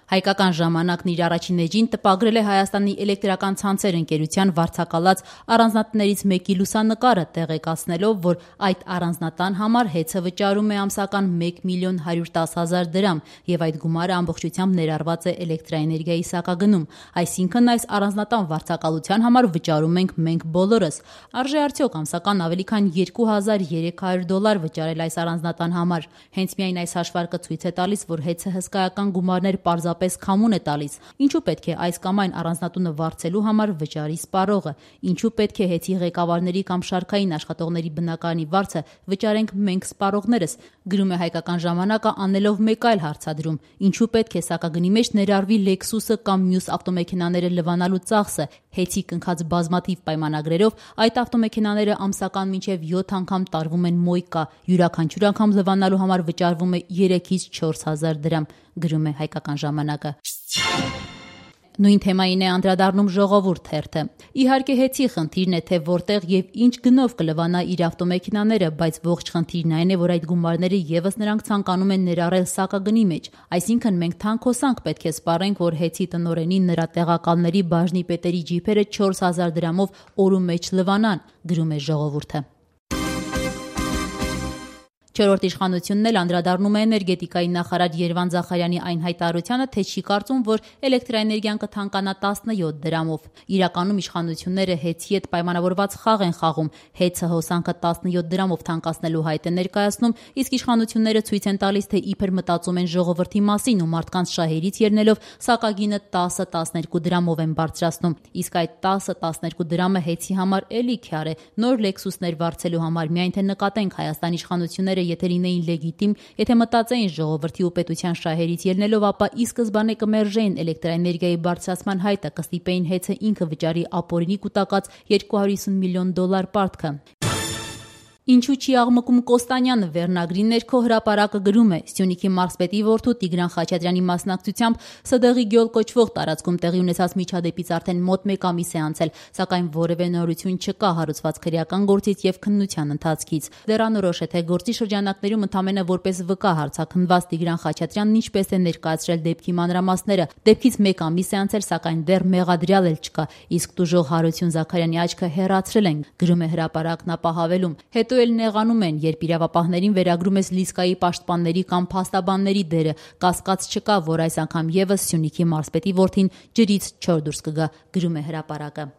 Հայկական ժամանակն իր առաջին էջին տպագրել է Հայաստանի էլեկտրական ցանցեր ընկերության վարձակալած առանձնատներից մեկի լուսանկարը, տեղեկացնելով, որ այդ առանձնատան համար ՀԵՑ-ը վճարում է ամսական 1.110.000 դրամ եւ այդ գումարը ամբողջությամբ ներառված է էլեկտրաէներգիայի սակագնում։ Այսինքն այս առանձնատան վարձակալության համար վճարում ենք մենք բոլորս։ Արժե արդյոք ամսական ավելի քան $2,300 վճարել այս առանձնատան համար։ Հենց միայն այս հաշվարկը ցույց է տալիս, որ ՀԵՑ-ը հսկայական գումարներ պարզապես քամուն է տալիս։ Ինչու պետք է այս կամ այն առանձնատունը վարձելու համար վճարի սպառողը։ Ինչու պետք է ՀԵՑ-ի ղեկավարների կամ շարքային աշխատողների բնակարանի վարձը վճարենք մենք սպառողներս, գրում է Հայկական ժամանակը, անելով մեկ այլ հարցադրում. ինչու պետք է սակագնի մեջ ներառվի Lexus-ը կամ մյուս ավտոմեքենաները լվանալու ծախսը։ ՀԵՑ-ի կնքած բազմաթիվ պայմանագրերով այդ ավտոմեքենաները ամսական մինչև 7 անգամ տարվում են մոյկա, յուրաքանչյուր անգամ լվանալու համար վճարվում է 3-ից 4.000 դրամ, գրում է Հայկական ժամանակը։ Նույն թեմային է անդրադառնում Ժողովուրդ թերթը։ Իհարկե ՀԵՑ-ի խնդիրն է, թե որտեղ եւ ինչ գնով կլվանա իր ավտոմեքենաները, բայց ողջ խնդիրն այն է, որ այդ գումարները եւս նրանք ցանկանում են ներառել սակագնի մեջ։ Այսինքն մենք թանկ պետք է սպառենք, որ ՀԵՑ-ի տնօրենին նրա տեղակալների բաժնի պետերի ջիփերը 4.000 դրամով օրու մեջ լվանան, գրում է Ժողովուրդը։ Չորրորդ իշխանությունն էլ անդրադառնում է էներգետիկայի նախարար Երվան Զախարյանի այն հայտարարությանը, թե չի կարծում, որ էլեկտրաէներգիան կթանկանա 17 դրամով։ Իրականում իշխանությունները ՀԵՑ-ի հետ պայմանավորված խաղ են խաղում։ ՀԵՑ-ը հոսանքը 17 դրամով թանկացնելու հայտ է ներկայացնում, իսկ իշխանությունները ցույց են տալիս, թե իբր մտածում են ժողովրդի մասին ու մարդկանց շահերից ելնելով սակագինը 10-12 դրամով են բարձրացնում։ Իսկ այդ 10-12 դրամը ՀԵՑ-ի համար էլի քյար է։ Նոր Lexus-ներ վարձելու համար միայն թե նկատենք Հայաստանի իշխանությունները եթե լինեին լեգիտիմ, եթե մտածեին ժողովրդի ու պետության շահերից ելնելով, ապա ի սկզբանե կմերժեին էլեկտրաէներգիայի բարձրացման հայտը, կստիպեին ՀԵՑ-ը ինքը վճարի ապօրինի կուտակած $250 միլիոն պարտքը։ Ինչու չի աղմկում Կոստանյանը վերնագրի ներքո հրապարակը գրում է. Սյունիքի մարզպետի որդու Տիգրան Խաչատրյանի մասնակցությամբ ՍԴՂ-ի գյուղ կոչվող տարածքում տեղի ունեցած միջադեպից արդեն մոտ 1 ամիս է անցել, սակայն որևէ նորություն չկա հարուցված քրեական գործից եւ քննության ընթացքից։ Դեռ անորոշ է, թե գործի շրջանակներում ընդամենը որպես վկա հարցաքննված Տիգրան Խաչատրյանն ինչպես է ներկայացրել դեպքի մանրամասները։ Դեպքից 1 ամիս է անցել, սակայն դեռ մեղադրյալ էլ չկա, իսկ տուժող Հարություն Զաքարյանի աչքը հեռացրել են, գրում է հրապարակն ապահավելում։ Հետո էլ նեղանում են, երբ իրավապահներին վերագրում ես Լիսկայի պաշտպանների կամ փաստաբանների դերը, կասկած չկա, որ այս անգամ եւս Սյունիքի մարզպետի որդին ջրից չոր դուրս կգա, գրում է հրապարակը։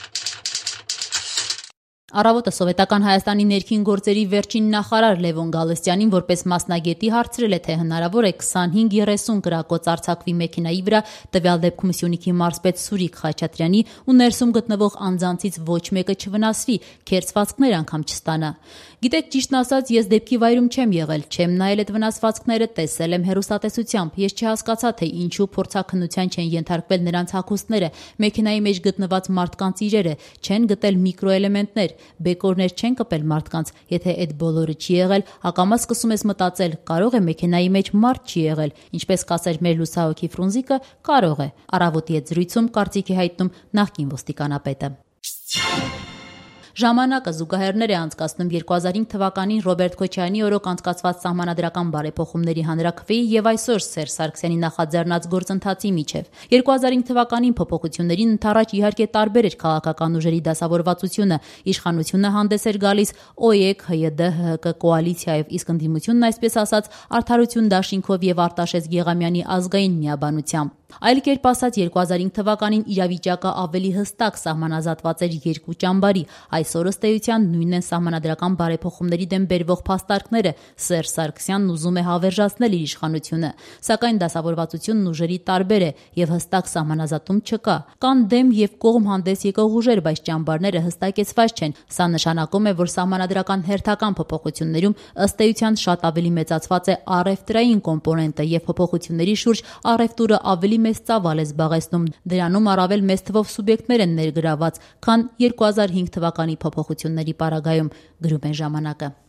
Առավոտը Սովետական Հայաստանի ներքին գործերի վերջին նախարար Լևոն Գալստյանին որպես մասնագետի հարցրել է, թե հնարավոր է 25-30 կրակոց արձակվի մեքենայի վրա, տվյալ դեպքում Սյունիքի մարզպետ Սուրիկ Խաչատրյանի ու ներսում գտնվող անձանցից ոչ մեկը չվնասվի, քերծվածքներ անգամ չստանա։ Գիտեք, ճիշտն ասած, ես դեպքի վայրում չեմ եղել, չեմ նայել այդ վնասվածքները, տեսել եմ հեռուստատեսությամբ։ Ես չհասկացա, թե ինչու փորձաքննության չեն ենթարկվել նրանց հագուստները, մեքենայի մեջ գտնված մարդկանց իրերը, չեն գտել միկրոէլեմենտներ, բեկորներ չեն կպել մարդկանց։ Եթե այդ բոլորը չի եղել, ակամա սկսում ես մտածել, կարող է մեքենայի մեջ մարդ չի եղել, ինչպես կասեր մեր լուսահոգի Ֆրունզիկը, կարող է։ Առավոտի հետ զրույցում կարծիք է հայտնում նախկին ոստիկանապետը։ Ժամանակը զուգահեռներ է անցկացնում 2005 թվականին Ռոբերտ Քոչարյանի օրոք անցկացված սահմանադրական բարեփոխումների հանրաքվեի եւ այսօր Սերժ Սարգսյանի նախաձեռնած գործընթացի միջև։ 2005 թվականին փոփոխություններին ընդառաջ իհարկե տարբեր էր քաղաքական ուժերի դասավորվածությունը, իշխանությունը հանդես էր գալիս ՕԵԿ, ՀՅԴ, ՀՀԿ կոալիցիայով, իսկ ընդդիմությունն այսպես ասած Արդարություն դաշինքով եւ Արտաշես Գեղամյանի ազգային միաբանությամբ։ Այլ կերպ ասած 2005 թվականին իրավիճակը ավելի հստակ սահմանազատված էր երկու ճամբարի։ Այսօր ըստ էության նույնն են սահմանադրական բարեփոխումների դեմ բերվող փաստարկները։ Սերժ Սարգսյանն ուզում է հավերժացնել իր իշխանությունը, սակայն դասավորվածությունն ուժերի տարբեր է եւ հստակ սահմանազատում չկա։ Կան դեմ եւ կողմ հանդես եկող ուժեր, բայց ճամբարները հստակեցված չեն։ Սա նշանակում է, որ սահմանադրական հերթական փոփոխություններում ըստ էության շատ ավելի մեծացված է առևտրային կոմպոնենտը եւ փոփոխությունների շուրջ առևտուրը ավելի մեծ ծավալ է զբաղեցնում։ Դրանում առավել մեծ թվով սուբյեկտներ են ներգրաված, քան 2005 թվականի փոփոխությունների պարագայում, գրում է ժամանակը։